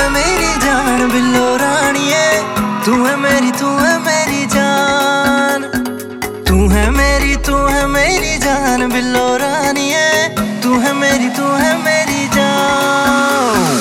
मेरी जान बिल्लो रानिए, तू है मेरी जान। तू है मेरी जान बिल्लो रानिए, तू है मेरी जान।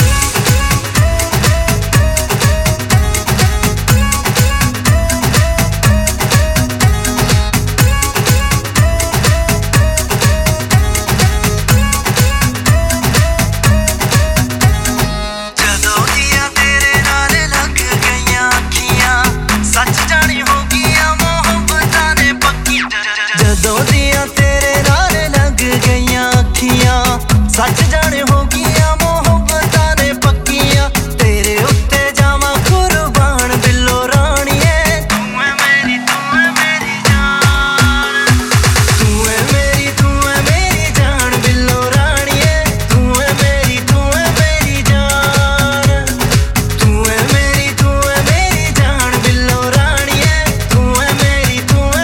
सच जाने हो गया मोहब्बतां ने पक्कियां, तेरे उत्ते जावां कुर्बान बिल्लो रानिए। तू है मेरी जान। तू है मेरी जान बिल्लो रानिए, तू है मेरी जान। तू है मेरी जान बिल्लो रानिए, तू है मेरी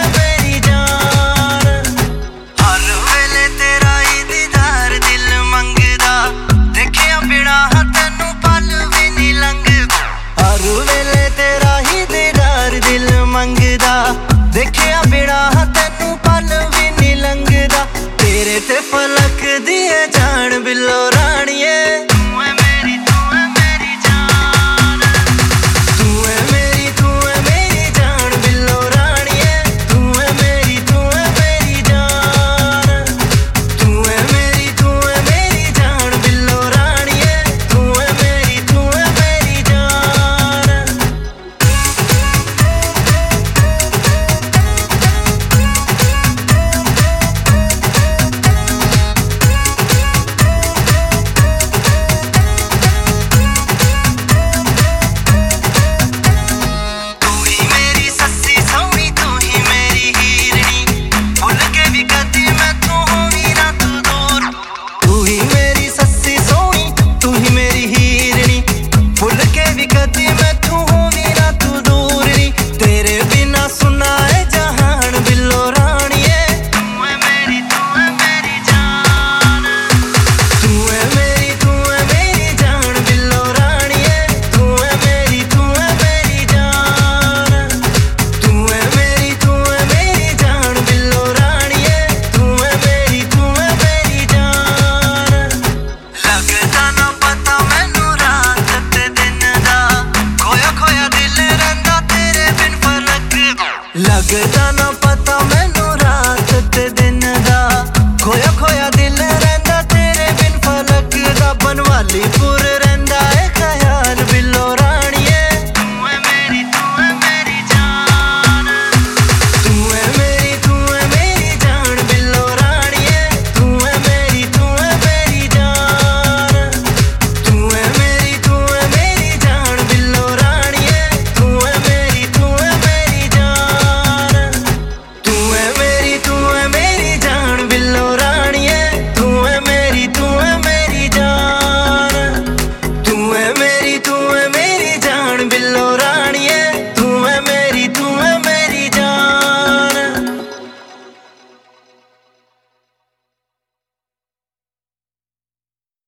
जान। हर वेले तेरा ही दीदार दिल मंगदा, देखिया बिना तैनू पल भी नहीं लंघदा। हर वेले तेरा ही दीदार दिल मंगदा, देखिया बिना तैनू पल भी नहीं लंघदा। तेरे ते फलक दी है जान बिल्लो रानिए, तू है मेरी जान। तू है मेरी जान बिल्लो रानिए, तू है मेरी जान। तू है मेरी जान बिल्लो रानिए, तू है मेरी जान। तू ही मेरी सस्सी सोहनी, तू ही मेरी हीरनी, भुल के भी कदी मैथों होवी ना तू दूर। तू ही मेरी सस्सी सोहनी, तू ही मेरी हीरनी, भुल के भी कदी मैथों होवी ना तू दूर नी। तेरे बिना सुना है जहान बिल्लो रानिए, तू है मेरी जान। तू है मेरी जान बिल्लो रानिए, तू है मेरी जान। तू है मेरी जान बिल्लो रानिए, तू है मेरी जान। लगदा ना पता मैनू रात ते दिन दा, खोया खोया दिल रंदा तेरे बिन फलक दा। लगदा ना पता मैनू रात ते दिन दा, खोया खोया दिल रंदा तेरे बिन फलक दा। बनवाली पूरे